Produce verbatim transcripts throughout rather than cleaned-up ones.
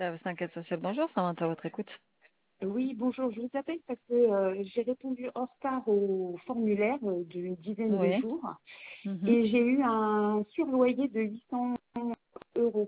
Service d'enquête sociale, bonjour, ça va à votre écoute. Oui, bonjour, je vous appelle parce que euh, j'ai répondu en retard au formulaire euh, d'une dizaine de Oui. jours Mhm. et j'ai eu un surloyer de huit cents euros.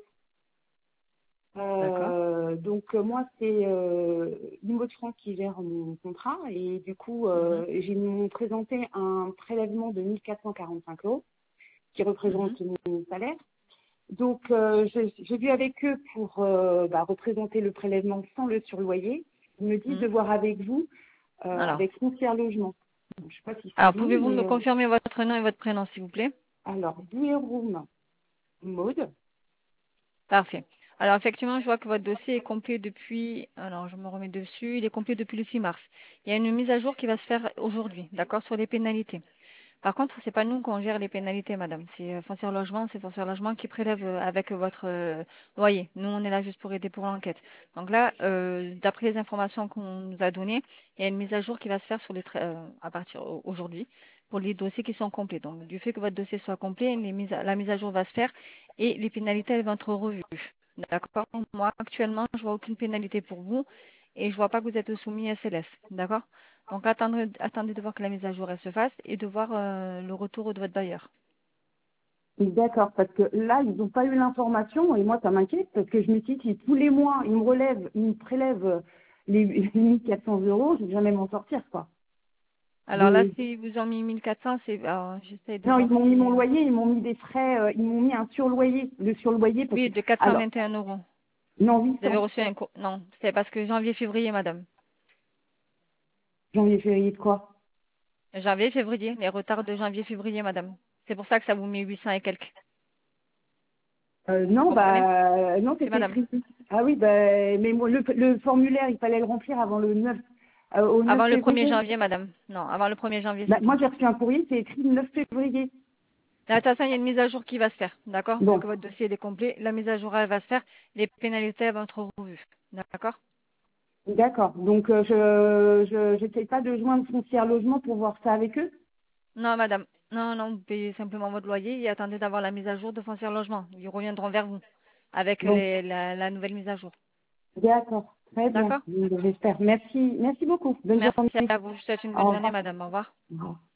D'accord. Euh, donc euh, moi, c'est euh, Imo de France qui gère mon contrat et du coup, Mhm. euh, j'ai m'ont présenté un prélèvement de mille quatre cent quarante-cinq euros qui Mhm. représente mon salaire. Donc, euh, je- j'ai vu avec eux pour euh, bah, représenter le prélèvement sans le surloyer. Ils me disent de Mhm. voir avec vous, euh, Alors, avec Foncière Logement. Donc, je ne sais pas si c'est alors vous, pouvez-vous me mais euh, confirmer votre nom et votre prénom, s'il vous plaît? alors, Bouéroum Maude. Parfait. Alors, effectivement, je vois que votre dossier est complet depuis, alors je me remets dessus, il est complet depuis le six mars. Il y a une mise à jour qui va se faire aujourd'hui, d'accord, sur les pénalités. Par contre, c'est pas nous qu'on gère les pénalités, madame. C'est euh, Foncière Logement, c'est Foncière Logement qui prélève euh, avec votre euh, loyer. Nous, on est là juste pour aider pour l'enquête. Donc là, euh, d'après les informations qu'on nous a données, il y a une mise à jour qui va se faire sur les tra- euh, à partir au- aujourd'hui pour les dossiers qui sont complets. Donc, du fait que votre dossier soit complet, les mises à- la mise à jour va se faire et les pénalités elles vont être revues. D'accord? Moi, actuellement, je vois aucune pénalité pour vous et je vois pas que vous êtes soumis à S L S. D'accord? Donc attendez, attendez de voir que la mise à jour elle se fasse et de voir euh, le retour de votre bailleur. D'accord, parce que là, ils n'ont pas eu l'information et moi, ça m'inquiète parce que je me suis dit, si tous les mois, ils me relèvent, ils me prélèvent les les mille quatre cents euros, je ne vais jamais m'en sortir, quoi. Alors là, De- si vous ont mis mille quatre cents, c'est, alors j'essaie de Non, ils voir m'ont mis si, mon euh, loyer, ils m'ont mis des frais, euh, ils m'ont mis un surloyer, le surloyer parce que, oui, de alors, quatre cent vingt et un euros. non, Vous avez huit cents, reçu un cours. Non, c'est parce que janvier, février, madame. janvier, février de quoi? Janvier, février, les retards de janvier, février, madame. C'est pour ça que ça vous met huit cents et quelques. Euh, Vous non, comprenez? bah, non, C'est c'était madame. écrit. Ah oui, bah, mais moi, le, le formulaire, il fallait le remplir avant le neuf, euh, au neuf Avant le premier février. janvier, madame. Non, avant le premier janvier, Bah, c'est moi, tout. j'ai reçu un courrier, c'est écrit le neuf février. Là, de toute façon, il y a une mise à jour qui va se faire. D'accord? Vu Bon, que votre dossier est complet, la mise à jour, elle va se faire. Les pénalités elles vont être revues. D'accord? d'accord. Donc, euh, je je j'essaie pas de joindre Foncière Logement pour voir ça avec eux. Non, madame. Non, non, vous payez simplement votre loyer et attendez d'avoir la mise à jour de foncière logement. Ils reviendront vers vous avec Bon, les- la, la nouvelle mise à jour. d'accord. Très bien. D'accord? J'espère. Merci. Merci beaucoup. Bonne Merci journée. à vous. Je vous souhaite une bonne Au journée, revoir. madame. Au revoir. Au revoir.